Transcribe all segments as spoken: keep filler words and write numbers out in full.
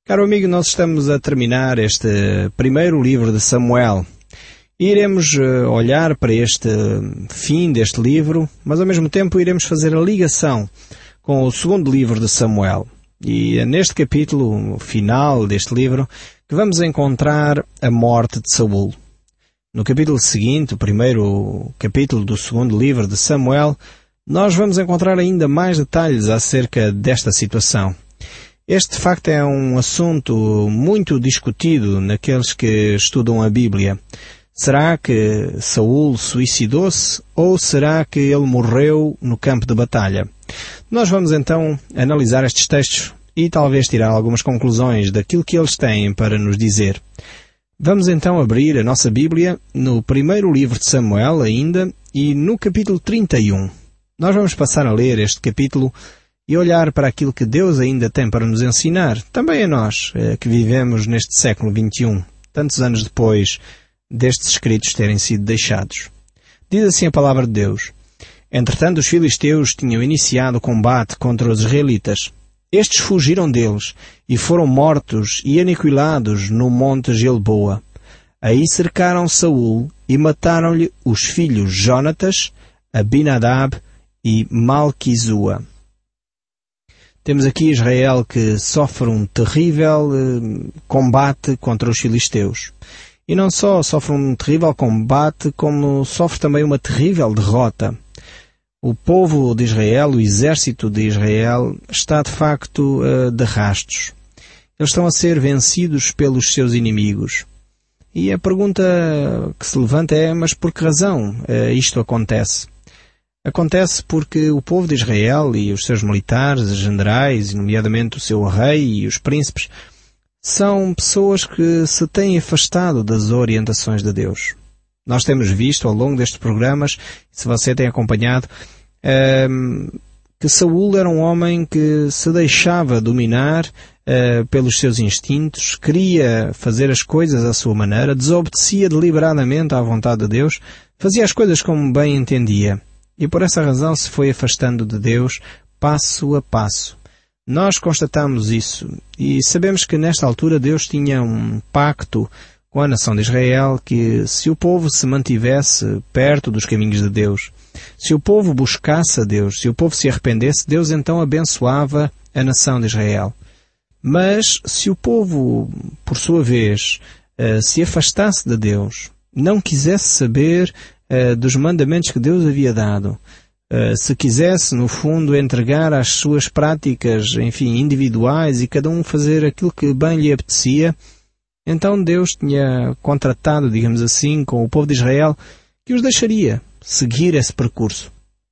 Caro amigo, nós estamos a terminar este primeiro livro de Samuel. E iremos olhar para este fim deste livro, mas ao mesmo tempo iremos fazer a ligação com o segundo livro de Samuel. E é neste capítulo final deste livro que vamos encontrar a morte de Saul. No capítulo seguinte, o primeiro capítulo do segundo livro de Samuel, nós vamos encontrar ainda mais detalhes acerca desta situação. Este, de facto, é um assunto muito discutido naqueles que estudam a Bíblia. Será que Saul suicidou-se ou será que ele morreu no campo de batalha? Nós vamos então analisar estes textos e talvez tirar algumas conclusões daquilo que eles têm para nos dizer. Vamos então abrir a nossa Bíblia no primeiro livro de Samuel ainda e no capítulo trinta e um. Nós vamos passar a ler este capítulo e olhar para aquilo que Deus ainda tem para nos ensinar, também a nós, que vivemos neste século vinte e um, tantos anos depois destes escritos terem sido deixados. Diz assim a palavra de Deus: Entretanto, os filisteus tinham iniciado o combate contra os israelitas. Estes fugiram deles e foram mortos e aniquilados no monte Gilboa. Aí cercaram Saul e mataram-lhe os filhos Jonatas, Abinadab e Malquizua. Temos aqui Israel que sofre um terrível eh, combate contra os filisteus. E não só sofre um terrível combate, como sofre também uma terrível derrota. O povo de Israel, o exército de Israel, está de facto uh, de rastos. Eles estão a ser vencidos pelos seus inimigos. E a pergunta que se levanta é, mas por que razão uh, isto acontece? Acontece porque o povo de Israel e os seus militares, os generais, nomeadamente o seu rei e os príncipes, são pessoas que se têm afastado das orientações de Deus. Nós temos visto ao longo destes programas, se você tem acompanhado, um, que Saul era um homem que se deixava dominar uh, pelos seus instintos, queria fazer as coisas à sua maneira, desobedecia deliberadamente à vontade de Deus, fazia as coisas como bem entendia. E por essa razão se foi afastando de Deus passo a passo. Nós constatamos isso e sabemos que nesta altura Deus tinha um pacto com a nação de Israel que se o povo se mantivesse perto dos caminhos de Deus, se o povo buscasse a Deus, se o povo se arrependesse, Deus então abençoava a nação de Israel. Mas se o povo, por sua vez, se afastasse de Deus, não quisesse saber dos mandamentos que Deus havia dado, se quisesse, no fundo, entregar às suas práticas, enfim, individuais e cada um fazer aquilo que bem lhe apetecia, então Deus tinha contratado, digamos assim, com o povo de Israel que os deixaria seguir esse percurso.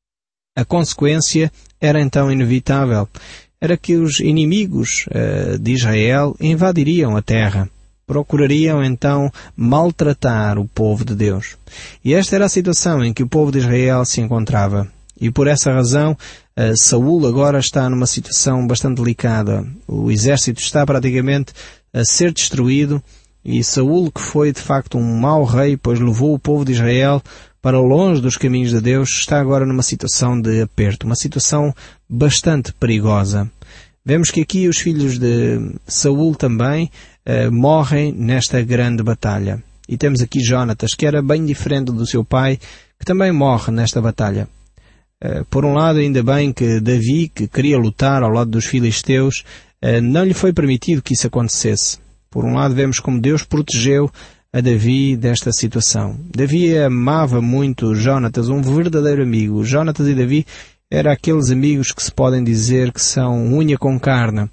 A consequência era então inevitável. Era que os inimigos uh, de Israel invadiriam a terra. Procurariam então maltratar o povo de Deus. E esta era a situação em que o povo de Israel se encontrava. E por essa razão, uh, Saul agora está numa situação bastante delicada. O exército está praticamente a ser destruído e Saul, que foi de facto um mau rei, pois levou o povo de Israel para longe dos caminhos de Deus, está agora numa situação de aperto, uma situação bastante perigosa. Vemos que aqui os filhos de Saul também uh, morrem nesta grande batalha. E temos aqui Jonatas, que era bem diferente do seu pai, que também morre nesta batalha. Uh, por um lado, ainda bem que Davi, que queria lutar ao lado dos filisteus, uh, não lhe foi permitido que isso acontecesse. Por um lado, vemos como Deus protegeu a Davi desta situação. Davi amava muito Jonatas, um verdadeiro amigo. Jonatas e Davi eram aqueles amigos que se podem dizer que são unha com carne.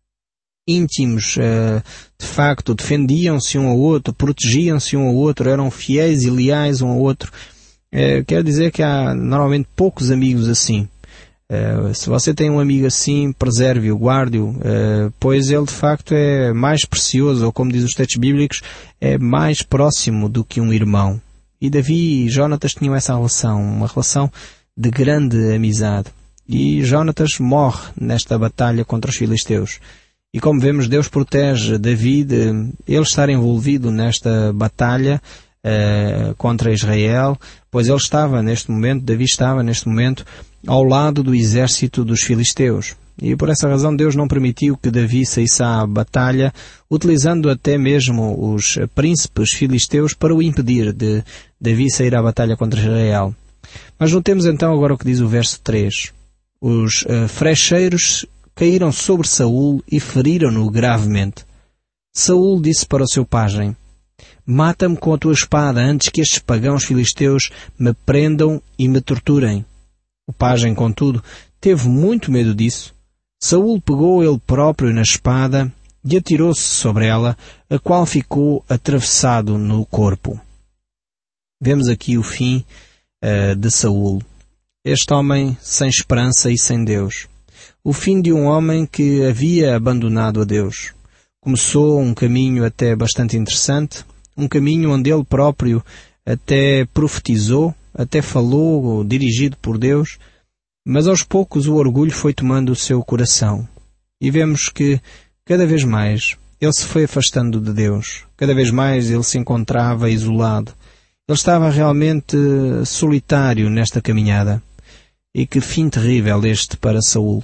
Íntimos, de facto, defendiam-se um ao outro, protegiam-se um ao outro, eram fiéis e leais um ao outro. Quero dizer que há normalmente poucos amigos assim. Uh, se você tem um amigo assim, preserve-o, guarde-o, uh, pois ele de facto é mais precioso, ou como diz os textos bíblicos, é mais próximo do que um irmão. E Davi e Jonatas tinham essa relação, uma relação de grande amizade. E Jonatas morre nesta batalha contra os filisteus. E como vemos, Deus protege Davi de ele estar envolvido nesta batalha uh, contra Israel, pois ele estava neste momento, Davi estava neste momento ao lado do exército dos filisteus. E por essa razão Deus não permitiu que Davi saísse à batalha, utilizando até mesmo os príncipes filisteus para o impedir de Davi sair à batalha contra Israel. Mas notemos então agora o que diz o verso três. Os uh, frecheiros caíram sobre Saul e feriram-no gravemente. Saul disse para o seu pajem: mata-me com a tua espada antes que estes pagãos filisteus me prendam e me torturem. O pajem, contudo, teve muito medo disso. Saul pegou ele próprio na espada e atirou-se sobre ela, a qual ficou atravessado no corpo. Vemos aqui o fim uh, de Saul. Este homem sem esperança e sem Deus. O fim de um homem que havia abandonado a Deus. Começou um caminho até bastante interessante, um caminho onde ele próprio até profetizou, até falou, dirigido por Deus, mas aos poucos o orgulho foi tomando o seu coração. E vemos que, cada vez mais, ele se foi afastando de Deus. Cada vez mais ele se encontrava isolado. Ele estava realmente solitário nesta caminhada. E que fim terrível este para Saul.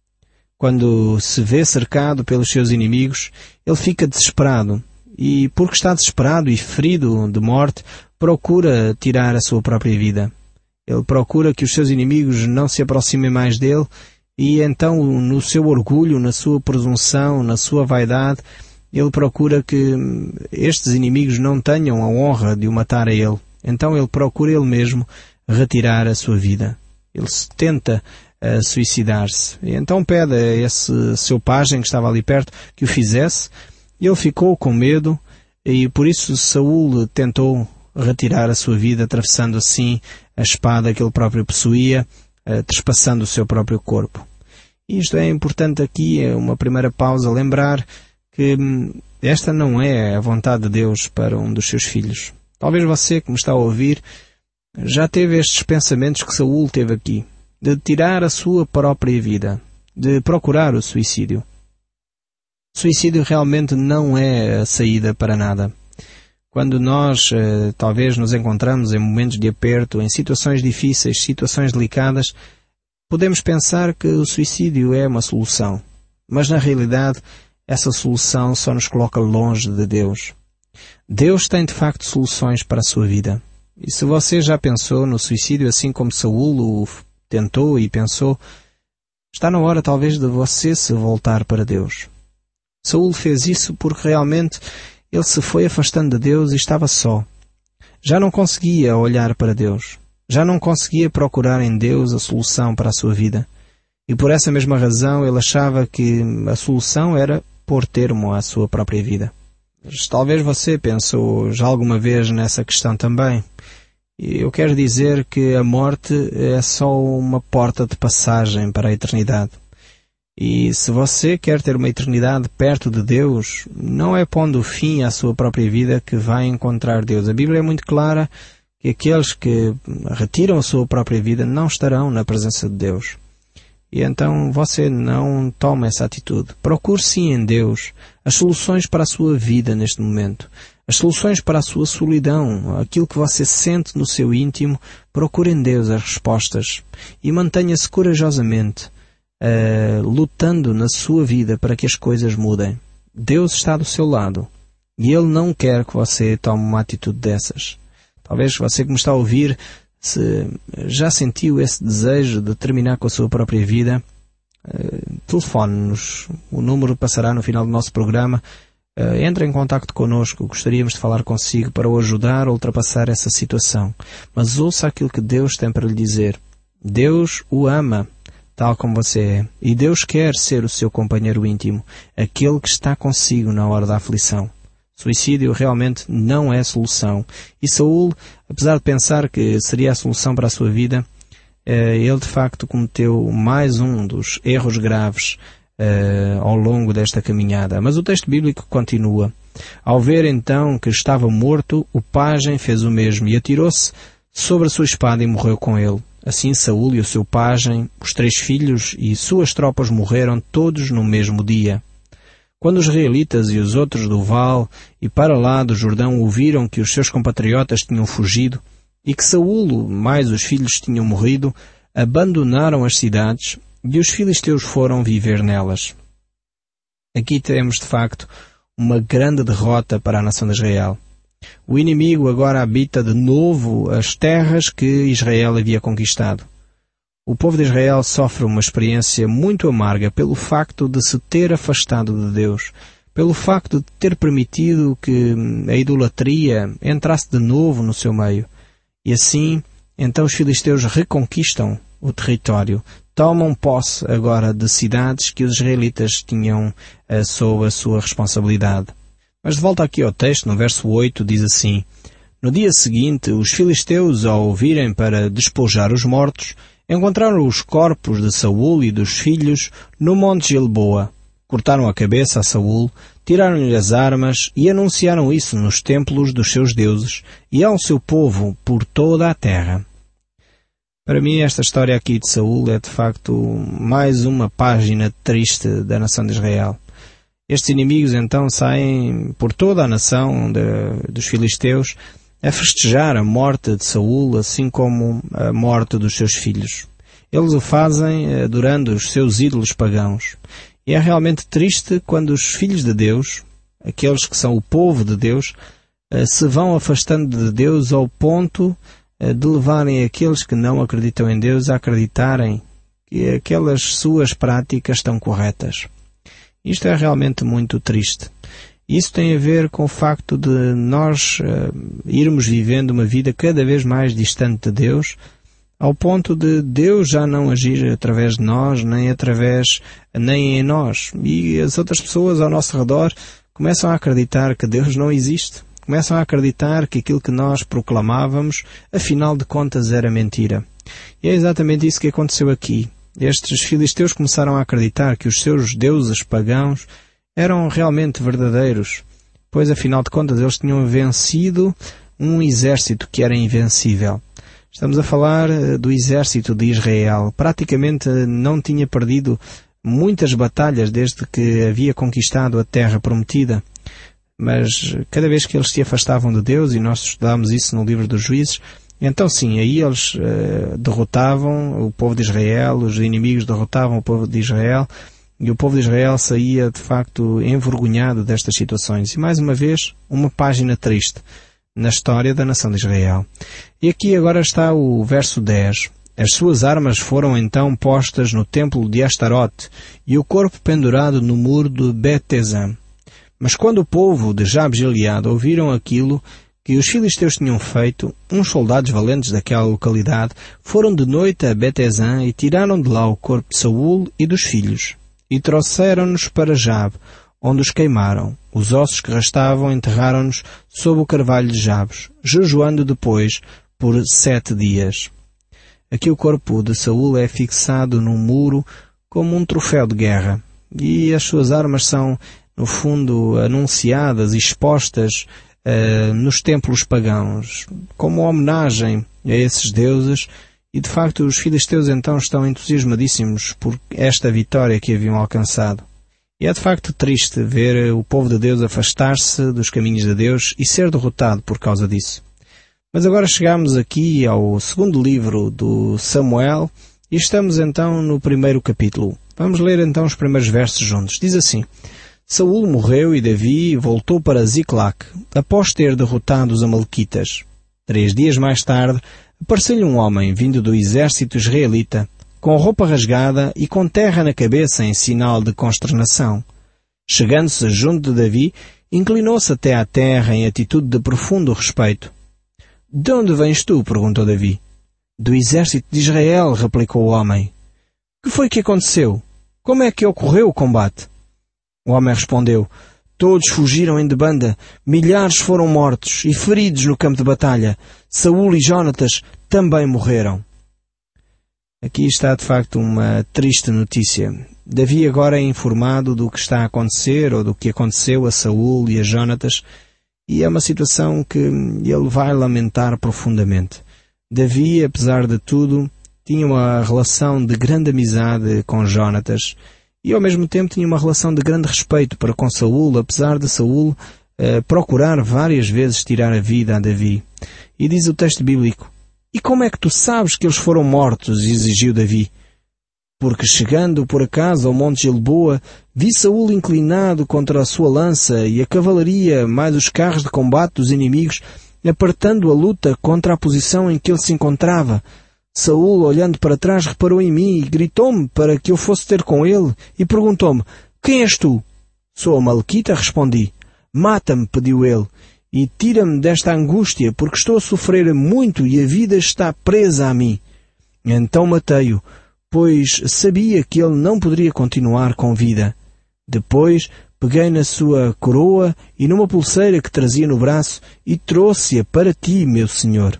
Quando se vê cercado pelos seus inimigos, ele fica desesperado. E porque está desesperado e ferido de morte, procura tirar a sua própria vida. Ele procura que os seus inimigos não se aproximem mais dele e então, no seu orgulho, na sua presunção, na sua vaidade, ele procura que estes inimigos não tenham a honra de o matar a ele. Então ele procura ele mesmo retirar a sua vida. Ele tenta uh, suicidar-se. E então pede a esse seu pajem que estava ali perto que o fizesse. Ele ficou com medo e por isso Saul tentou retirar a sua vida, atravessando assim a espada que ele próprio possuía, uh, trespassando o seu próprio corpo. E isto é importante aqui, é uma primeira pausa, lembrar que hum, esta não é a vontade de Deus para um dos seus filhos. Talvez você, que me está a ouvir, já teve estes pensamentos que Saul teve aqui, de tirar a sua própria vida, de procurar o suicídio. O suicídio realmente não é a saída para nada. Quando nós, eh, talvez, nos encontramos em momentos de aperto, em situações difíceis, situações delicadas, podemos pensar que o suicídio é uma solução. Mas, na realidade, essa solução só nos coloca longe de Deus. Deus tem, de facto, soluções para a sua vida. E se você já pensou no suicídio assim como Saul o tentou e pensou, está na hora talvez de você se voltar para Deus. Saul fez isso porque realmente ele se foi afastando de Deus e estava só. Já não conseguia olhar para Deus. Já não conseguia procurar em Deus a solução para a sua vida. E por essa mesma razão ele achava que a solução era pôr termo à sua própria vida. Talvez você pensou já alguma vez nessa questão também. Eu quero dizer que a morte é só uma porta de passagem para a eternidade. E se você quer ter uma eternidade perto de Deus, não é pondo fim à sua própria vida que vai encontrar Deus. A Bíblia é muito clara que aqueles que retiram a sua própria vida não estarão na presença de Deus. E então você não toma essa atitude. Procure sim em Deus as soluções para a sua vida neste momento. As soluções para a sua solidão, aquilo que você sente no seu íntimo, procure em Deus as respostas. E mantenha-se corajosamente, uh, lutando na sua vida para que as coisas mudem. Deus está do seu lado. E Ele não quer que você tome uma atitude dessas. Talvez você que me está a ouvir, se já sentiu esse desejo de terminar com a sua própria vida, uh, telefone-nos. O número passará no final do nosso programa. Uh, entre em contacto connosco. Gostaríamos de falar consigo para o ajudar a ultrapassar essa situação. Mas ouça aquilo que Deus tem para lhe dizer. Deus o ama, tal como você é. E Deus quer ser o seu companheiro íntimo, aquele que está consigo na hora da aflição. Suicídio realmente não é a solução. E Saul, apesar de pensar que seria a solução para a sua vida, ele de facto cometeu mais um dos erros graves uh, ao longo desta caminhada. Mas o texto bíblico continua. Ao ver então que estava morto, o pajem fez o mesmo e atirou-se sobre a sua espada e morreu com ele. Assim Saul e o seu pajem, os três filhos e suas tropas morreram todos no mesmo dia. Quando os israelitas e os outros do Val e para lá do Jordão ouviram que os seus compatriotas tinham fugido e que Saul mais os filhos tinham morrido, abandonaram as cidades e os filisteus foram viver nelas. Aqui temos, de facto, uma grande derrota para a nação de Israel. O inimigo agora habita de novo as terras que Israel havia conquistado. O povo de Israel sofre uma experiência muito amarga pelo facto de se ter afastado de Deus, pelo facto de ter permitido que a idolatria entrasse de novo no seu meio. E assim, então os filisteus reconquistam o território, tomam posse agora de cidades que os israelitas tinham uh, sob a sua responsabilidade. Mas de volta aqui ao texto, no verso oito, diz assim: No dia seguinte, os filisteus, ao virem para despojar os mortos, encontraram os corpos de Saul e dos filhos no monte Gilboa. Cortaram a cabeça a Saul, tiraram-lhe as armas e anunciaram isso nos templos dos seus deuses e ao seu povo por toda a terra. Para mim, esta história aqui de Saul é de facto mais uma página triste da nação de Israel. Estes inimigos então saem por toda a nação de, dos filisteus a festejar a morte de Saul, assim como a morte dos seus filhos. Eles o fazem adorando os seus ídolos pagãos. E é realmente triste quando os filhos de Deus, aqueles que são o povo de Deus, se vão afastando de Deus ao ponto de levarem aqueles que não acreditam em Deus a acreditarem que aquelas suas práticas estão corretas. Isto é realmente muito triste. Isso tem a ver com o facto de nós uh, irmos vivendo uma vida cada vez mais distante de Deus, ao ponto de Deus já não agir através de nós, nem através, nem em nós. E as outras pessoas ao nosso redor começam a acreditar que Deus não existe. Começam a acreditar que aquilo que nós proclamávamos, afinal de contas, era mentira. E é exatamente isso que aconteceu aqui. Estes filisteus começaram a acreditar que os seus deuses pagãos eram realmente verdadeiros, pois afinal de contas eles tinham vencido um exército que era invencível. Estamos a falar do exército de Israel. Praticamente não tinha perdido muitas batalhas desde que havia conquistado a terra prometida. Mas cada vez que eles se afastavam de Deus, e nós estudámos isso no livro dos Juízes, então sim, aí eles uh, derrotavam o povo de Israel, os inimigos derrotavam o povo de Israel, e o povo de Israel saía de facto envergonhado destas situações. E mais uma vez, uma página triste na história da nação de Israel. E aqui agora está o verso dez. As suas armas foram então postas no templo de Astarote, e o corpo pendurado no muro de Bet-Ezan. Mas quando o povo de Jabes-Gileade ouviram aquilo que os filisteus tinham feito, uns soldados valentes daquela localidade foram de noite a Bet-Ezan e tiraram de lá o corpo de Saul e dos filhos, e trouxeram-nos para Jabe, onde os queimaram. Os ossos que restavam enterraram-nos sob o carvalho de Jabes, jejuando depois por sete dias. Aqui o corpo de Saul é fixado num muro como um troféu de guerra, e as suas armas são no fundo, anunciadas e expostas uh, nos templos pagãos, como homenagem a esses deuses, e de facto os filisteus então estão entusiasmadíssimos por esta vitória que haviam alcançado. E é de facto triste ver o povo de Deus afastar-se dos caminhos de Deus e ser derrotado por causa disso. Mas agora chegamos aqui ao segundo livro do Samuel, e estamos então no primeiro capítulo. Vamos ler então os primeiros versos juntos. Diz assim: Saul morreu e Davi voltou para Ziclac, após ter derrotado os amalequitas. Três dias mais tarde, apareceu-lhe um homem vindo do exército israelita, com roupa rasgada e com terra na cabeça em sinal de consternação. Chegando-se junto de Davi, inclinou-se até à terra em atitude de profundo respeito. — De onde vens tu? — perguntou Davi. — Do exército de Israel — replicou o homem. — Que foi que aconteceu? Como é que ocorreu o combate? O homem respondeu: Todos fugiram em debanda, milhares foram mortos e feridos no campo de batalha. Saul e Jonatas também morreram. Aqui está de facto uma triste notícia. Davi agora é informado do que está a acontecer, ou do que aconteceu a Saul e a Jonatas, e é uma situação que ele vai lamentar profundamente. Davi, apesar de tudo, tinha uma relação de grande amizade com Jonatas, e ao mesmo tempo tinha uma relação de grande respeito para com Saul, apesar de Saul eh, procurar várias vezes tirar a vida a Davi. E diz o texto bíblico: E como é que tu sabes que eles foram mortos? Exigiu Davi. porque chegando por acaso ao monte Gilboa, vi Saúl inclinado contra a sua lança e a cavalaria mais os carros de combate dos inimigos, apartando a luta contra a posição em que ele se encontrava. Saúl, olhando para trás, reparou em mim e gritou-me para que eu fosse ter com ele e perguntou-me: quem és tu? Sou Amalequita, respondi. Mata-me, pediu ele, e tira-me desta angústia, porque estou a sofrer muito e a vida está presa a mim. Então matei-o, pois sabia que ele não poderia continuar com vida. Depois peguei na sua coroa e numa pulseira que trazia no braço e trouxe-a para ti, meu senhor.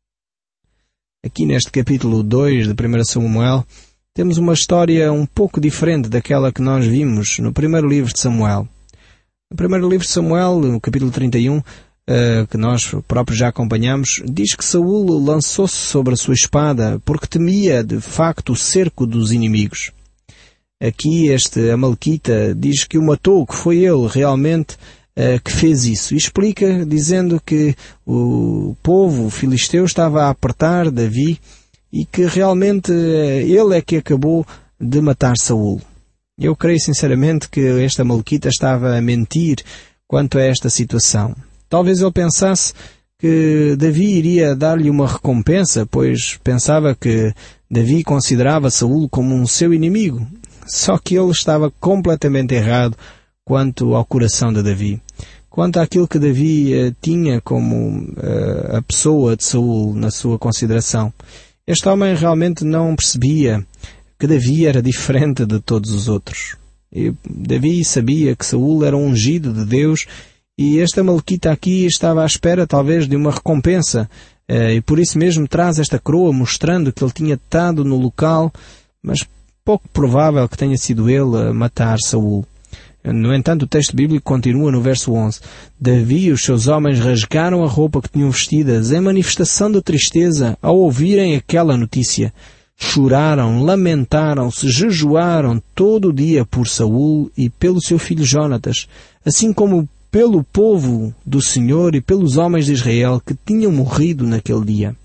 Aqui neste capítulo dois de primeiro Samuel, temos uma história um pouco diferente daquela que nós vimos no primeiro livro de Samuel. No primeiro livro de Samuel, no capítulo trinta e um, uh, que nós próprios já acompanhamos, diz que Saúl lançou-se sobre a sua espada porque temia, de facto, o cerco dos inimigos. Aqui este Amalequita diz que o matou, que foi ele realmente uh, que fez isso. E explica dizendo que o povo filisteu estava a apertar Davi e que realmente uh, ele é que acabou de matar Saúl. Eu creio sinceramente que este Amalequita estava a mentir quanto a esta situação. Talvez ele pensasse que Davi iria dar-lhe uma recompensa, pois pensava que Davi considerava Saúl como um seu inimigo. Só que ele estava completamente errado quanto ao coração de Davi. Quanto àquilo que Davi uh, tinha como uh, a pessoa de Saúl na sua consideração. Este homem realmente não percebia que Davi era diferente de todos os outros. E Davi sabia que Saúl era um ungido de Deus e este Amalequita aqui estava à espera talvez de uma recompensa uh, e por isso mesmo traz esta coroa mostrando que ele tinha estado no local, mas pouco provável que tenha sido ele a matar Saúl. No entanto, o texto bíblico continua no verso onze. Davi e os seus homens rasgaram a roupa que tinham vestidas em manifestação de tristeza ao ouvirem aquela notícia. Choraram, lamentaram-se, jejuaram todo o dia por Saúl e pelo seu filho Jonatas, assim como pelo povo do Senhor e pelos homens de Israel que tinham morrido naquele dia.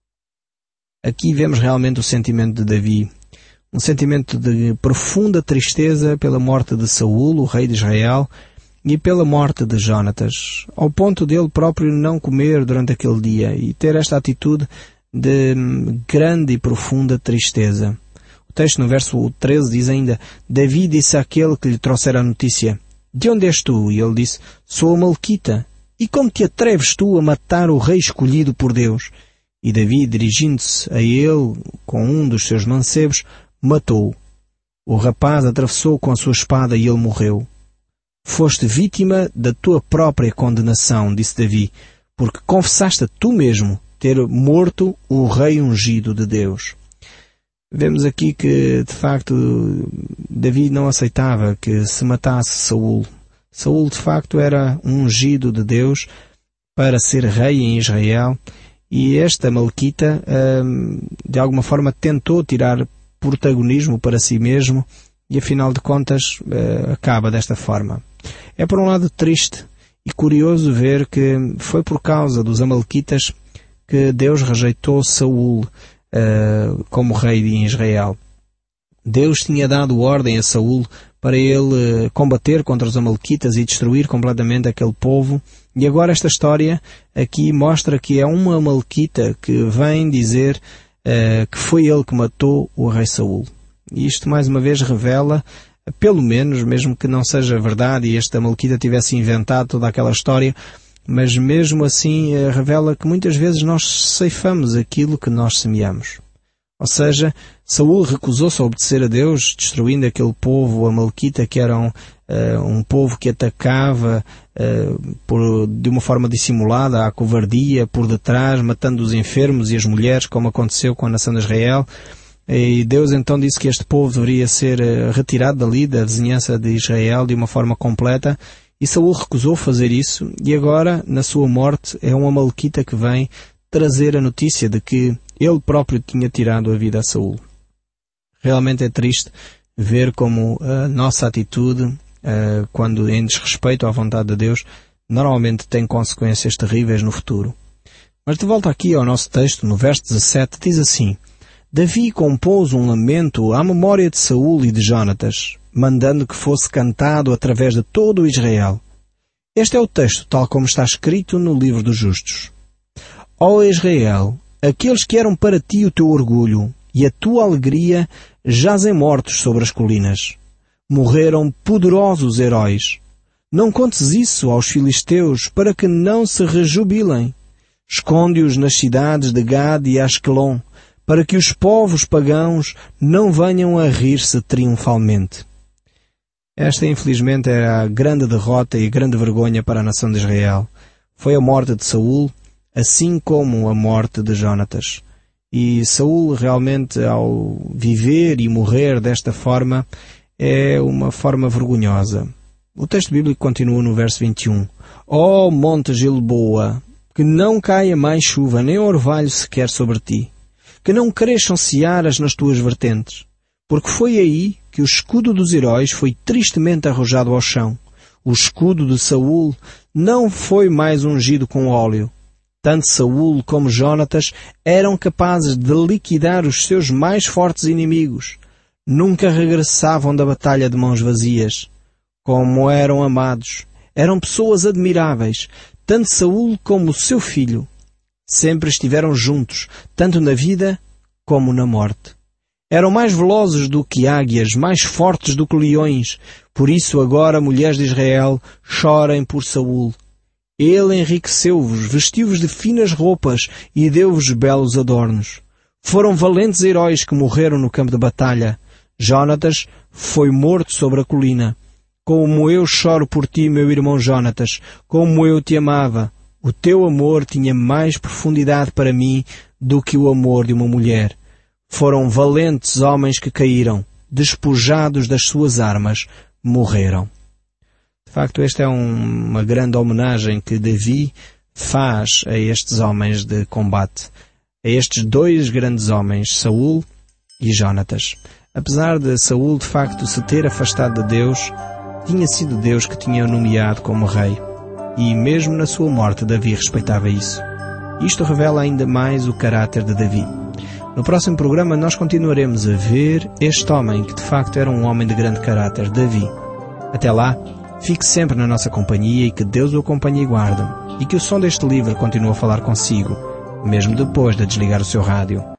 Aqui vemos realmente o sentimento de Davi. Um sentimento de profunda tristeza pela morte de Saúl, o rei de Israel, e pela morte de Jonatas, ao ponto dele próprio não comer durante aquele dia e ter esta atitude de grande e profunda tristeza. O texto no verso treze diz ainda: Davi disse àquele que lhe trouxera a notícia: de onde és tu? E ele disse: sou Amalequita. E como te atreves tu a matar o rei escolhido por Deus? E Davi, dirigindo-se a ele com um dos seus mancebos, matou-o. O rapaz atravessou com a sua espada e ele morreu. Foste vítima da tua própria condenação, disse Davi, porque confessaste tu mesmo ter morto o rei ungido de Deus. Vemos aqui que, de facto, Davi não aceitava que se matasse Saúl. Saúl, de facto, era um ungido de Deus para ser rei em Israel, e esta Amalequita, de alguma forma, tentou tirar protagonismo para si mesmo e, afinal de contas, acaba desta forma. É, por um lado, triste e curioso ver que foi por causa dos Amalequitas que Deus rejeitou Saúl uh, como rei de Israel. Deus tinha dado ordem a Saúl para ele uh, combater contra os Amalequitas e destruir completamente aquele povo, e agora esta história aqui mostra que é uma Amalequita que vem dizer uh, que foi ele que matou o rei Saúl. E isto mais uma vez revela, pelo menos, mesmo que não seja verdade e este Amalequita tivesse inventado toda aquela história, mas mesmo assim revela que muitas vezes nós ceifamos aquilo que nós semeamos. Ou seja, Saúl recusou-se a obedecer a Deus, destruindo aquele povo Amalequita, que era um, uh, um povo que atacava uh, por, de uma forma dissimulada, à covardia, por detrás, matando os enfermos e as mulheres, como aconteceu com a nação de Israel. E Deus então disse que este povo deveria ser uh, retirado dali, da vizinhança de Israel, de uma forma completa. E Saúl recusou fazer isso, e agora, na sua morte, é um Amalequita que vem trazer a notícia de que ele próprio tinha tirado a vida a Saúl. Realmente é triste ver como a nossa atitude, quando em desrespeito à vontade de Deus, normalmente tem consequências terríveis no futuro. Mas de volta aqui ao nosso texto, no verso dezassete, diz assim: Davi compôs um lamento à memória de Saul e de Jonatas, mandando que fosse cantado através de todo o Israel. Este é o texto tal como está escrito no livro dos justos. Ó Israel, aqueles que eram para ti o teu orgulho e a tua alegria jazem mortos sobre as colinas. Morreram poderosos heróis. Não contes isso aos filisteus para que não se rejubilem. Esconde-os nas cidades de Gade e Asquelon, para que os povos pagãos não venham a rir-se triunfalmente. Esta, infelizmente, era a grande derrota e a grande vergonha para a nação de Israel. Foi a morte de Saul, assim como a morte de Jonatas. E Saul, realmente, ao viver e morrer desta forma, é uma forma vergonhosa. O texto bíblico continua no verso vinte e um. Ó monte Gilboa, que não caia mais chuva, nem orvalho sequer sobre ti. Que não cresçam searas nas tuas vertentes. Porque foi aí que o escudo dos heróis foi tristemente arrojado ao chão. O escudo de Saul não foi mais ungido com óleo. Tanto Saul como Jonatas eram capazes de liquidar os seus mais fortes inimigos. Nunca regressavam da batalha de mãos vazias. Como eram amados. Eram pessoas admiráveis. Tanto Saul como o seu filho. Sempre estiveram juntos, tanto na vida como na morte. Eram mais velozes do que águias, mais fortes do que leões. Por isso agora, mulheres de Israel, chorem por Saul. Ele enriqueceu-vos, vestiu-vos de finas roupas e deu-vos belos adornos. Foram valentes heróis que morreram no campo de batalha. Jonatas foi morto sobre a colina. Como eu choro por ti, meu irmão Jonatas, como eu te amava. O teu amor tinha mais profundidade para mim do que o amor de uma mulher. Foram valentes homens que caíram, despojados das suas armas, morreram. De facto, esta é um, uma grande homenagem que Davi faz a estes homens de combate, a estes dois grandes homens, Saul e Jonatas. Apesar de Saul, de facto, se ter afastado de Deus, tinha sido Deus que tinha o nomeado como rei. E mesmo na sua morte, Davi respeitava isso. Isto revela ainda mais o caráter de Davi. No próximo programa nós continuaremos a ver este homem que de facto era um homem de grande caráter, Davi. Até lá, fique sempre na nossa companhia e que Deus o acompanhe e guarde. E que o som deste livro continue a falar consigo, mesmo depois de desligar o seu rádio.